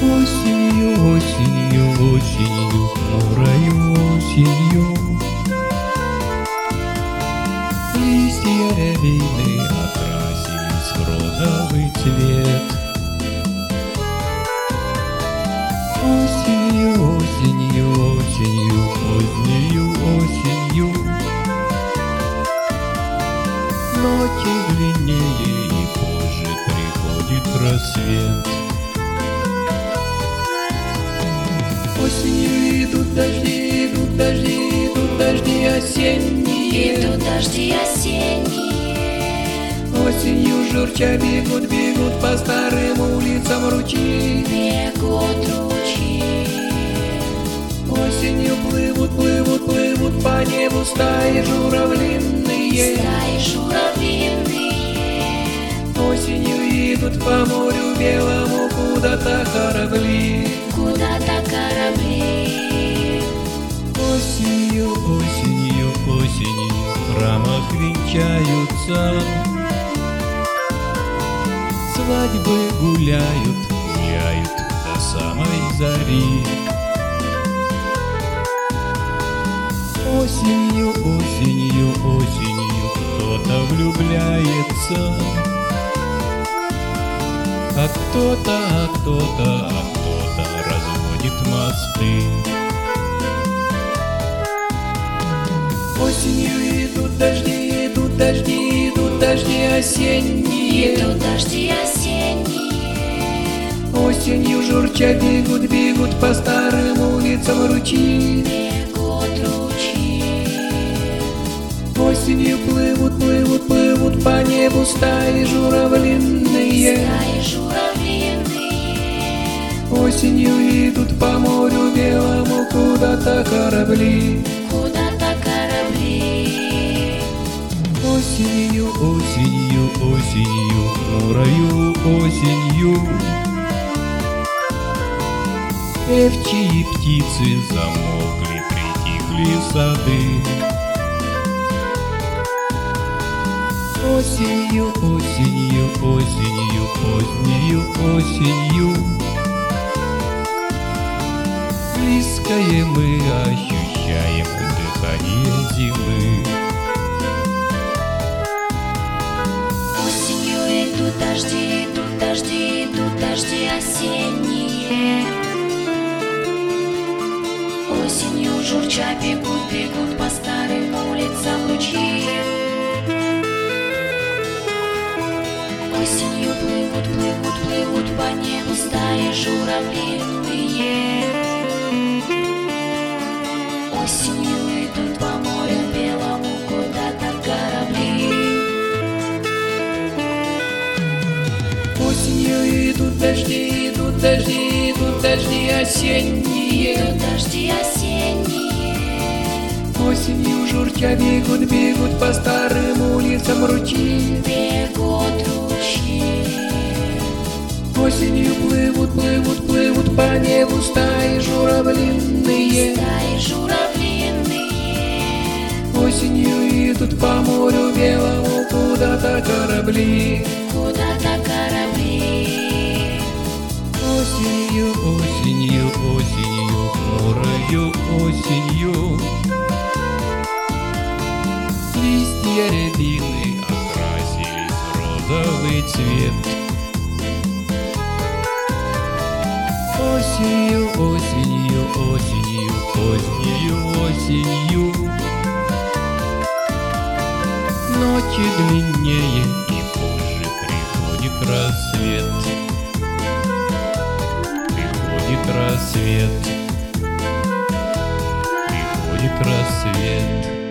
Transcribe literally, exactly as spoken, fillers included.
Осенью, осенью, осенью, хмурою осенью листья рябины окрасились в розовый цвет. Осенью, осенью, осенью, позднею осенью ночи длиннее и позже приходит рассвет. Осенью идут дожди, идут дожди, идут дожди осенние. Идут дожди осенние. Осенью журча бегут, бегут по старым улицам ручьи. Бегут ручьи. Осенью плывут, плывут, плывут по небу стаи журавлиные. Стаи журавлиные. Осенью идут по морю белому куда-то корабли. Куда-то корабли. Осенью, осенью, осенью в храмах венчаются, свадьбы гуляют, гуляют до самой зари. Осенью, осенью, осенью кто-то влюбляется, а кто-то, а кто-то, а кто-то разводит мосты. Осенью идут дожди, идут дожди, идут дожди осенние. Идут дожди осенние. Осенью журча бегут, бегут по старым улицам ручьи. Бегут ручьи. Осенью плывут, плывут, плывут по небу стаи журавлиные. Стаи журавлиные. Осенью идут по морю белому куда-то корабли. Куда-то корабли. Осенью, осенью, осенью, хмурою осенью певчие птицы замолкли, притихли сады. Осенью, осенью, осенью, позднею осенью близкое мы ощущаем дыхание зимы. Осенью идут дожди, идут дожди, идут дожди осенние. Осенью журча бегут, бегут по старым улицам ручьи. Осенью плывут, плывут, плывут по небу стаи журавлиные. Осенью идут по морю белому куда-то корабли. Осенью идут дожди, идут дожди, идут дожди осенние. Идут дожди осенние. Осенью журча бегут, бегут по старым улицам ручьи. Бегут ручьи. Осенью плывут, плывут, плывут по небу стаи журавлиные. Стаи журавлиные. Осенью идут по морю белому куда-то корабли. Куда-то корабли. Осенью, осенью, осенью, хмурою осенью листья рябины окрасились в розовый цвет. Осенью, осенью, осенью, позднею осенью ночи длиннее и позже приходит рассвет. Приходит рассвет. Приходит рассвет.